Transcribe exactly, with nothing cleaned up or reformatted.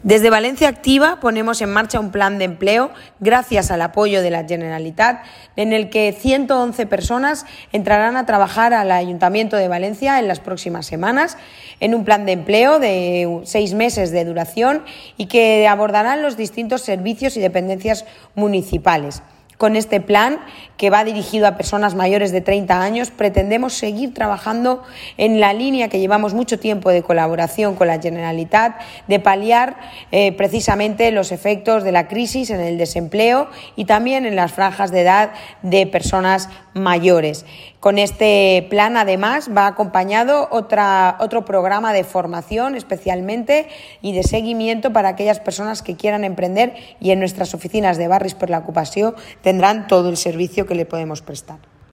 Desde Valencia Activa ponemos en marcha un plan de empleo gracias al apoyo de la Generalitat, en el que ciento once personas entrarán a trabajar al Ayuntamiento de Valencia en las próximas semanas, en un plan de empleo de seis meses de duración y que abordarán los distintos servicios y dependencias municipales. Con este plan, que va dirigido a personas mayores de treinta años, pretendemos seguir trabajando en la línea que llevamos mucho tiempo de colaboración con la Generalitat, de paliar eh, precisamente los efectos de la crisis en el desempleo y también en las franjas de edad de personas mayores. Con este plan, además, va acompañado otra, otro programa de formación especialmente y de seguimiento para aquellas personas que quieran emprender, y en nuestras oficinas de Barris per l'Ocupació tendrán todo el servicio que le podemos prestar.